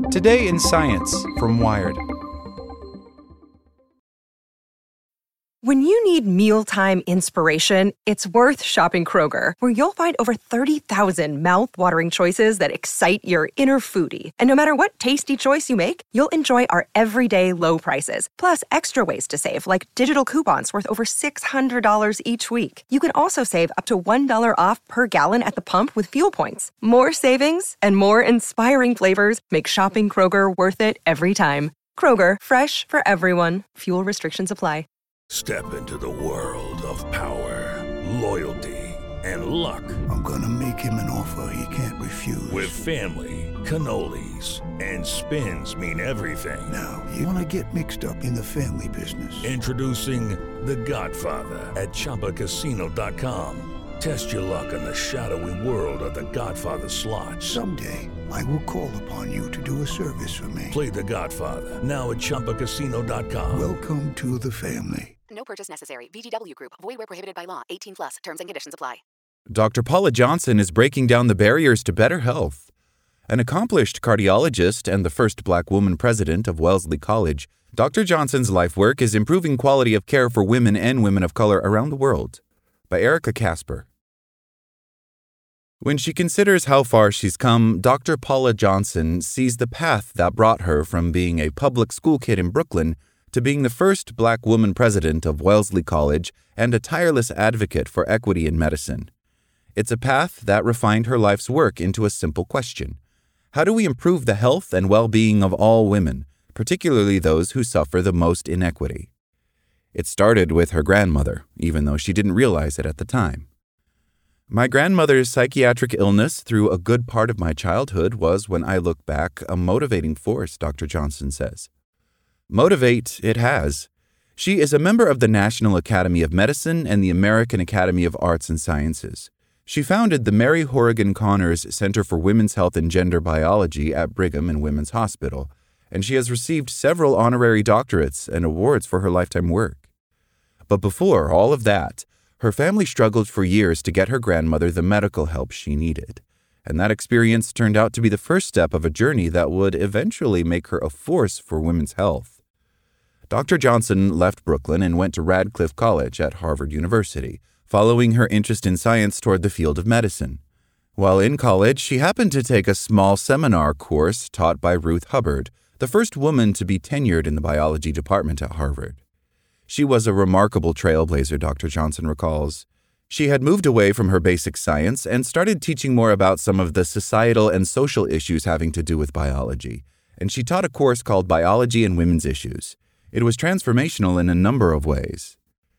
Today in Science from Wired. When you need mealtime inspiration, it's worth shopping Kroger, where you'll find over 30,000 mouth-watering choices that excite your inner foodie. And no matter what tasty choice you make, you'll enjoy our everyday low prices, plus extra ways to save, like digital coupons worth over $600 each week. You can also save up to $1 off per gallon at the pump with fuel points. More savings and more inspiring flavors make shopping Kroger worth it every time. Kroger, fresh for everyone. Fuel restrictions apply. Step into the world of power, loyalty, and luck. I'm gonna make him an offer he can't refuse. With family, cannolis, and spins mean everything. Now, you wanna get mixed up in the family business. Introducing The Godfather at ChumbaCasino.com. Test your luck in the shadowy world of The Godfather slot. Someday, I will call upon you to do a service for me. Play The Godfather, now at ChumbaCasino.com. Welcome to the family. No purchase necessary. VGW Group. Void where prohibited by law. 18 plus. Terms and conditions apply. Dr. Paula Johnson is breaking down the barriers to better health. An accomplished cardiologist and the first Black woman president of Wellesley College, Dr. Johnson's life work is improving quality of care for women and women of color around the world. By Erica Casper. When she considers how far she's come, Dr. Paula Johnson sees the path that brought her from being a public school kid in Brooklyn to being the first Black woman president of Wellesley College and a tireless advocate for equity in medicine. It's a path that refined her life's work into a simple question. How do we improve the health and well-being of all women, particularly those who suffer the most inequity? It started with her grandmother, even though she didn't realize it at the time. My grandmother's psychiatric illness through a good part of my childhood was, when I look back, a motivating force, Dr. Johnson says. Motivate it has. She is a member of the National Academy of Medicine and the American Academy of Arts and Sciences. She founded the Mary Horrigan Connors Center for Women's Health and Gender Biology at Brigham and Women's Hospital, and she has received several honorary doctorates and awards for her lifetime work. But before all of that, her family struggled for years to get her grandmother the medical help she needed, and that experience turned out to be the first step of a journey that would eventually make her a force for women's health. Dr. Johnson left Brooklyn and went to Radcliffe College at Harvard University, following her interest in science toward the field of medicine. While in college, she happened to take a small seminar course taught by Ruth Hubbard, the first woman to be tenured in the biology department at Harvard. She was a remarkable trailblazer, Dr. Johnson recalls. She had moved away from her basic science and started teaching more about some of the societal and social issues having to do with biology, and she taught a course called Biology and Women's Issues. It was transformational in a number of ways.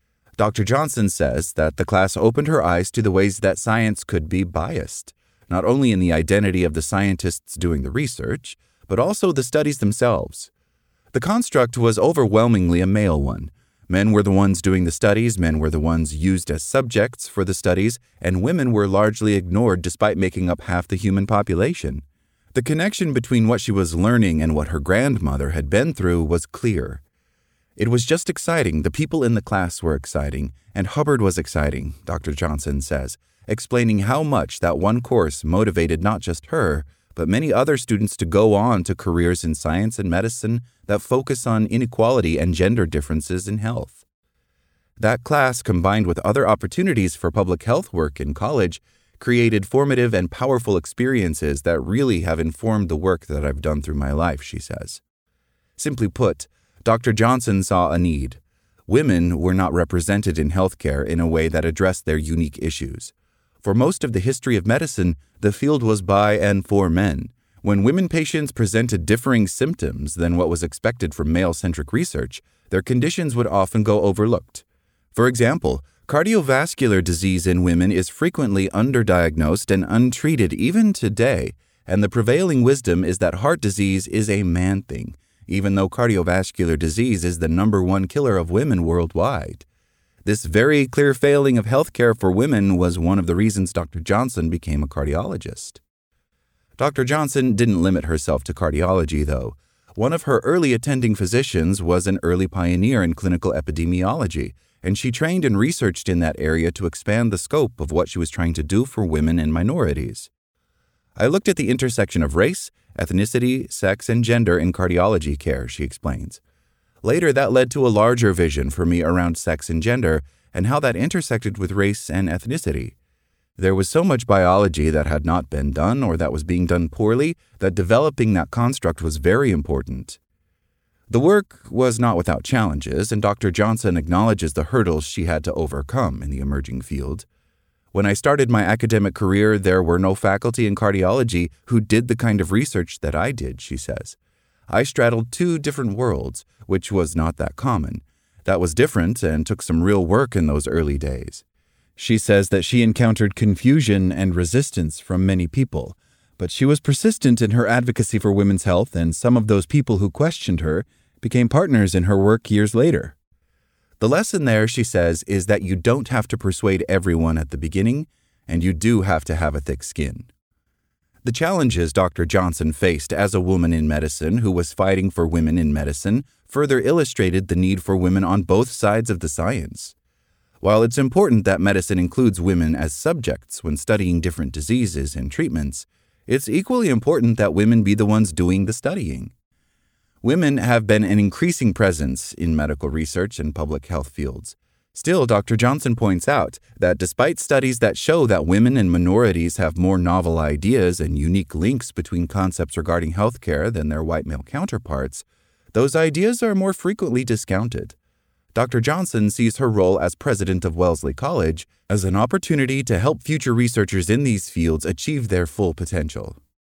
Dr. Johnson says that the class opened her eyes to the ways that science could be biased, not only in the identity of the scientists doing the research, but also the studies themselves. The construct was overwhelmingly a male one. Men were the ones doing the studies, men were the ones used as subjects for the studies, and women were largely ignored despite making up half the human population. The connection between what she was learning and what her grandmother had been through was clear. It was just exciting. The people in the class were exciting, and Hubbard was exciting, Dr. Johnson says, explaining how much that one course motivated not just her, but many other students to go on to careers in science and medicine that focus on inequality and gender differences in health. That class, combined with other opportunities for public health work in college, created formative and powerful experiences that really have informed the work that I've done through my life, she says. Simply put, Dr. Johnson saw a need. Women were not represented in healthcare in a way that addressed their unique issues. For most of the history of medicine, the field was by and for men. When women patients presented differing symptoms than what was expected from male-centric research, their conditions would often go overlooked. For example, cardiovascular disease in women is frequently underdiagnosed and untreated even today, and the prevailing wisdom is that heart disease is a man thing, even though cardiovascular disease is the #1 killer of women worldwide. This very clear failing of healthcare for women was one of the reasons Dr. Johnson became a cardiologist. Dr. Johnson didn't limit herself to cardiology, though. One of her early attending physicians was an early pioneer in clinical epidemiology, and she trained and researched in that area to expand the scope of what she was trying to do for women and minorities. I looked at the intersection of race, ethnicity, sex, and gender in cardiology care, she explains. Later, that led to a larger vision for me around sex and gender and how that intersected with race and ethnicity. There was so much biology that had not been done or that was being done poorly that developing that construct was very important. The work was not without challenges, and Dr. Johnson acknowledges the hurdles she had to overcome in the emerging field. When I started my academic career, there were no faculty in cardiology who did the kind of research that I did, she says. I straddled two different worlds, which was not that common. That was different and took some real work in those early days. She says that she encountered confusion and resistance from many people, but she was persistent in her advocacy for women's health, and some of those people who questioned her became partners in her work years later. The lesson there, she says, is that you don't have to persuade everyone at the beginning, and you do have to have a thick skin. The challenges Dr. Johnson faced as a woman in medicine who was fighting for women in medicine further illustrated the need for women on both sides of the science. While it's important that medicine includes women as subjects when studying different diseases and treatments, it's equally important that women be the ones doing the studying. Women have been an increasing presence in medical research and public health fields. Still, Dr. Johnson points out that despite studies that show that women and minorities have more novel ideas and unique links between concepts regarding healthcare than their white male counterparts, those ideas are more frequently discounted. Dr. Johnson sees her role as president of Wellesley College as an opportunity to help future researchers in these fields achieve their full potential.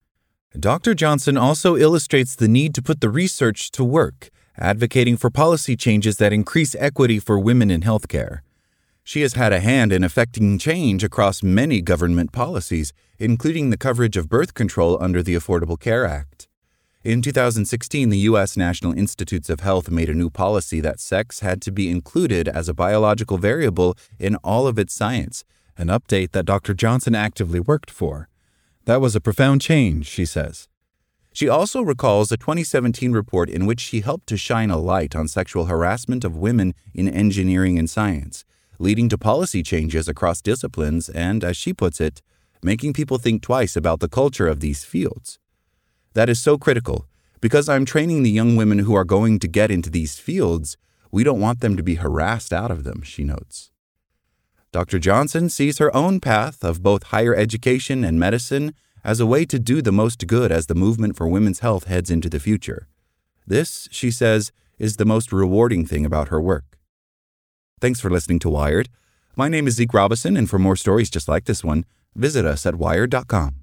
Dr. Johnson also illustrates the need to put the research to work, advocating for policy changes that increase equity for women in healthcare. She has had a hand in effecting change across many government policies, including the coverage of birth control under the Affordable Care Act. In 2016, the U.S. National Institutes of Health made a new policy that sex had to be included as a biological variable in all of its science, an update that Dr. Johnson actively worked for. That was a profound change, she says. She also recalls a 2017 report in which she helped to shine a light on sexual harassment of women in engineering and science, leading to policy changes across disciplines and, as she puts it, making people think twice about the culture of these fields. That is so critical. Because I'm training the young women who are going to get into these fields, we don't want them to be harassed out of them, she notes. Dr. Johnson sees her own path of both higher education and medicine as a way to do the most good as the movement for women's health heads into the future. This, she says, is the most rewarding thing about her work. Thanks for listening to Wired. My name is Zeke Robison, and for more stories just like this one, visit us at wired.com.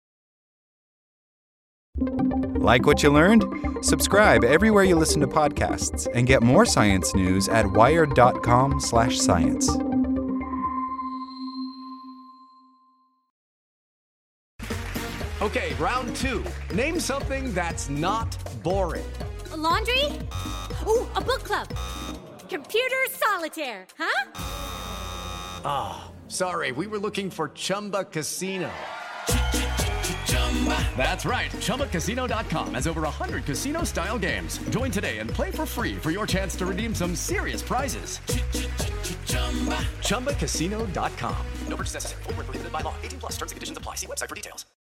Like what you learned? Subscribe everywhere you listen to podcasts and get more science news at wired.com/science. Okay, round two. Name something that's not boring. A laundry? Ooh, a book club. Computer solitaire, huh? Ah, sorry, we were looking for Chumba Casino. That's right, ChumbaCasino.com has over 100 casino-style games. Join today and play for free for your chance to redeem some serious prizes. ChumbaCasino.com. No purchase necessary. Void where prohibited by law. 18+ terms and conditions apply. See website for details.